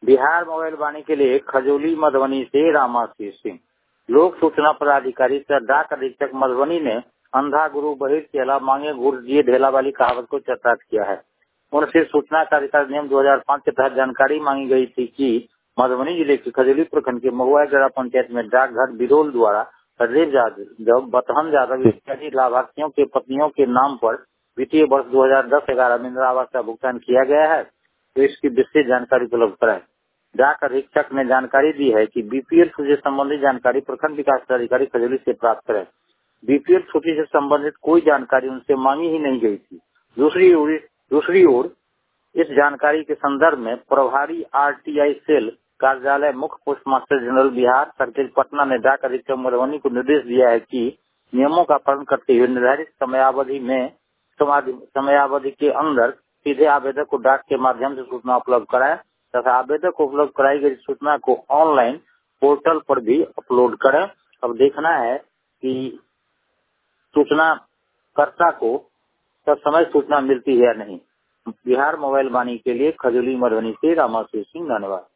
Bihar mobile वाणी के लिए खजौली मधुबनी से रामाशीष सिंह। लोक सूचना पदाधिकारी सह डाक अधीक्षक मधुबनी ने अंधा गुरु बहिर चेला मांगे गुड़ दिए ढेला वाली कहावत को चर्चा किया है। उनसे सूचना का अधिकार नियम 2005 के तहत जानकारी मांगी गई थी कि मधुबनी जिले के खजौली प्रखंड के महुआ गड़ा पंचायत में डाकघर बिरोल द्वारा रेव यादव, बतहन यादव इत्यादि लाभार्थियों के पत्नियों के नाम पर वित्तीय वर्ष 2010-11 में इंदिरा आवास का भुगतान किया गया है, तो इसकी विस्तृत जानकारी उपलब्ध कराएं। डाक अधीक्षक ने जानकारी दी है कि बीपीएल सूची से संबंधित जानकारी प्रखंड विकास अधिकारी खजौली से प्राप्त करें। बीपीएल सूची से संबंधित कोई जानकारी उनसे मांगी ही नहीं गई थी। दूसरी ओर इस जानकारी के संदर्भ में प्रभारी आरटीआई सेल कार्यालय मुख्य postmaster general Bihar circle Patna ने डाक अधीक्षक मधुबनी को निर्देश दिया है कि नियमों का पालन करते हुए निर्धारित समयावधि के अंदर सीधे आवेदक को डाक के माध्यम से सूचना उपलब्ध कराएं तथा आवेदक को उपलब्ध कराई गई सूचना को ऑनलाइन पोर्टल पर भी अपलोड करें। अब देखना है कि सूचनाकर्ता को समय सूचना मिलती है या नहीं। बिहार मोबाइल वाणी के लिए खजौली मधुबनी से रामाशीष सिंह। धन्यवाद।